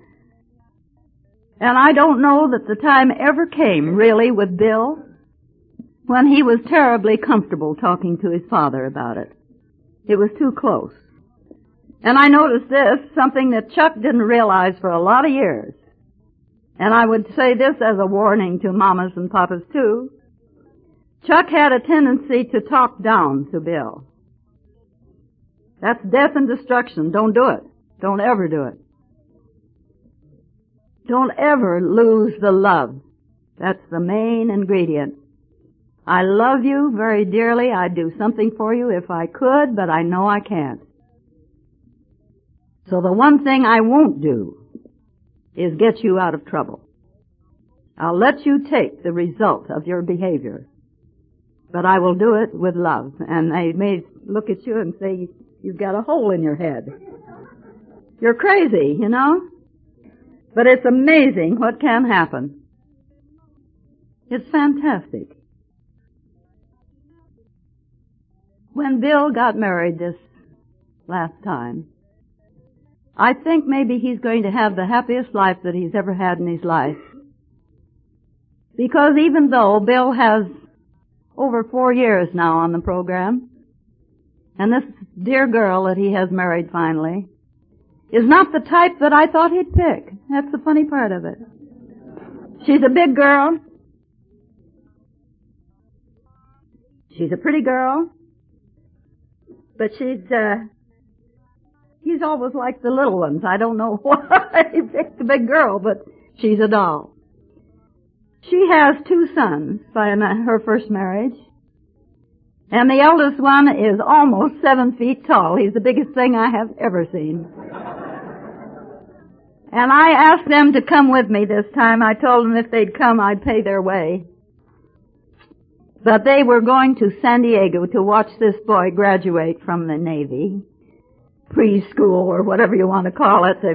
And I don't know that the time ever came, really, with Bill, when he was terribly comfortable talking to his father about it. It was too close. And I noticed this, something that Chuck didn't realize for a lot of years. And I would say this as a warning to mamas and papas too. Chuck had a tendency to talk down to Bill. That's death and destruction. Don't do it. Don't ever do it. Don't ever lose the love. That's the main ingredient. I love you very dearly. I'd do something for you if I could, but I know I can't. So the one thing I won't do is get you out of trouble. I'll let you take the result of your behavior, but I will do it with love. And they may look at you and say, you've got a hole in your head. You're crazy, you know? But it's amazing what can happen. It's fantastic. When Bill got married this last time, I think maybe he's going to have the happiest life that he's ever had in his life. Because even though Bill has over four years now on the program, and this dear girl that he has married finally is not the type that I thought he'd pick. That's the funny part of it. She's a big girl. She's a pretty girl. But she's, uh, he's always like the little ones. I don't know why he picked the big girl, but she's a doll. She has two sons by her first marriage. And the eldest one is almost seven feet tall. He's the biggest thing I have ever seen. And I asked them to come with me this time. I told them if they'd come, I'd pay their way. But they were going to San Diego to watch this boy graduate from the Navy. Preschool or whatever you want to call it.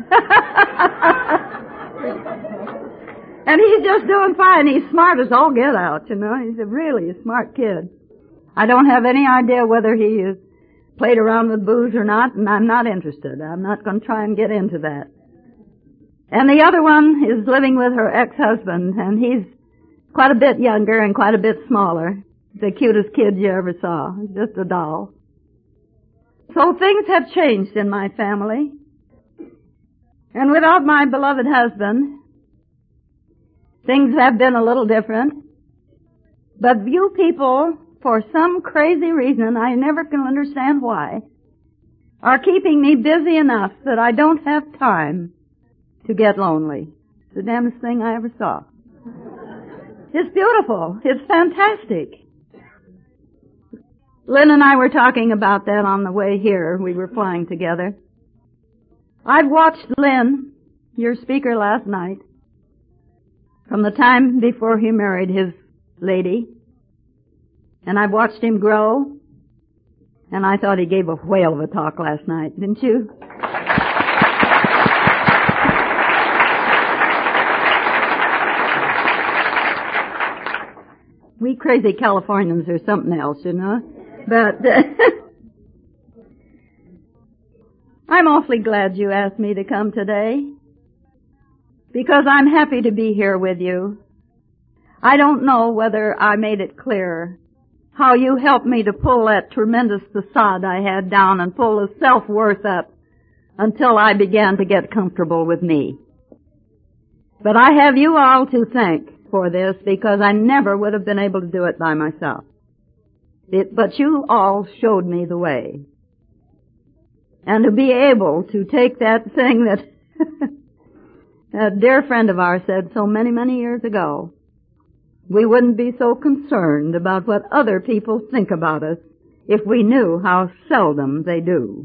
And he's just doing fine. He's smart as all get out, you know. He's a really smart kid. I don't have any idea whether he has played around with booze or not, and I'm not interested. I'm not going to try and get into that. And the other one is living with her ex-husband, and he's quite a bit younger and quite a bit smaller. The cutest kid you ever saw. He's just a doll. So things have changed in my family. And without my beloved husband, things have been a little different. But you people, for some crazy reason, I never can understand why, are keeping me busy enough that I don't have time to get lonely. It's the damnedest thing I ever saw. It's beautiful. It's fantastic. Lynn and I were talking about that on the way here. We were flying together. I've watched Lynn, your speaker last night, from the time before he married his lady, and I've watched him grow, and I thought he gave a whale of a talk last night, didn't you? We crazy Californians are something else, you know. But uh, I'm awfully glad you asked me to come today, because I'm happy to be here with you. I don't know whether I made it clear how you helped me to pull that tremendous facade I had down and pull the self-worth up until I began to get comfortable with me. But I have you all to thank for this, because I never would have been able to do it by myself. It, but you all showed me the way. And to be able to take that thing that a dear friend of ours said so many, many years ago, we wouldn't be so concerned about what other people think about us if we knew how seldom they do.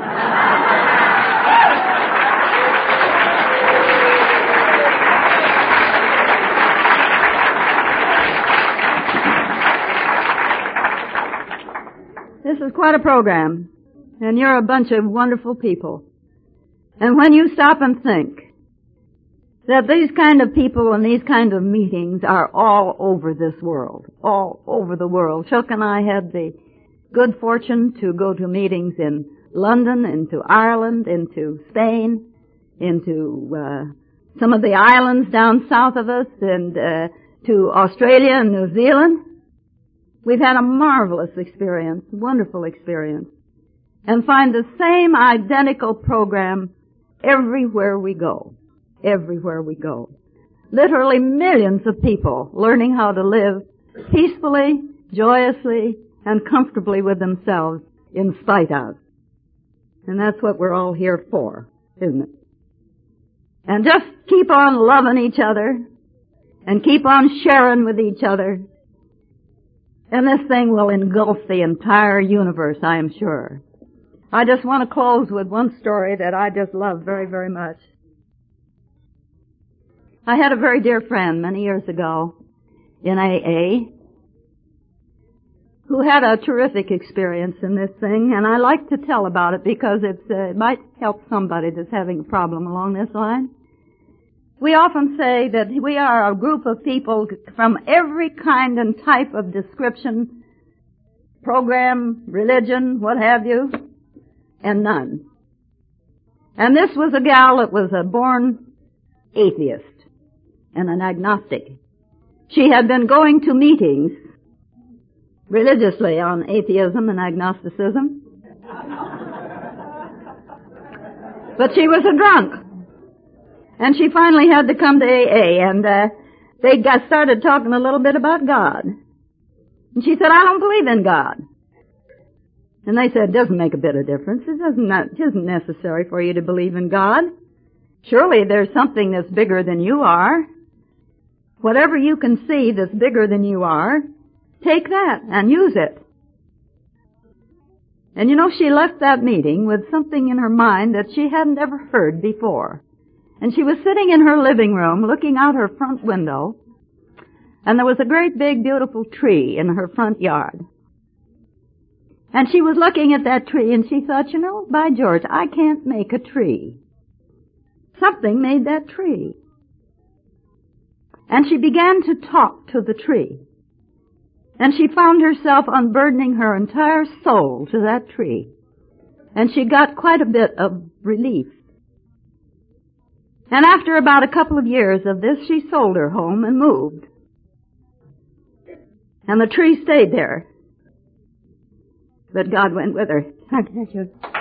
This is quite a program, and you're a bunch of wonderful people. And when you stop and think that these kind of people and these kind of meetings are all over this world, all over the world. Chuck and I had the good fortune to go to meetings in London, into Ireland, into Spain, into uh, some of the islands down south of us, and uh, to Australia and New Zealand. We've had a marvelous experience, wonderful experience, and find the same identical program everywhere we go, everywhere we go. Literally millions of people learning how to live peacefully, joyously, and comfortably with themselves in spite of. And that's what we're all here for, isn't it? And just keep on loving each other and keep on sharing with each other. And this thing will engulf the entire universe, I am sure. I just want to close with one story that I just love very, very much. I had a very dear friend many years ago in A A who had a terrific experience in this thing, and I like to tell about it because it's, uh, it might help somebody that's having a problem along this line. We often say that we are a group of people from every kind and type of description, program, religion, what have you, and none. And this was a gal that was a born atheist and an agnostic. She had been going to meetings religiously on atheism and agnosticism. But she was a drunk. And she finally had to come to A A, and uh, they got started talking a little bit about God. And she said, I don't believe in God. And they said, it doesn't make a bit of difference. It doesn't, it isn't necessary for you to believe in God. Surely there's something that's bigger than you are. Whatever you can see that's bigger than you are, take that and use it. And you know, she left that meeting with something in her mind that she hadn't ever heard before. And she was sitting in her living room looking out her front window, and there was a great big beautiful tree in her front yard. And she was looking at that tree and she thought, you know, by George, I can't make a tree. Something made that tree. And she began to talk to the tree. And she found herself unburdening her entire soul to that tree. And she got quite a bit of relief. And after about a couple of years of this, she sold her home and moved. And the tree stayed there. But God went with her. Thank you.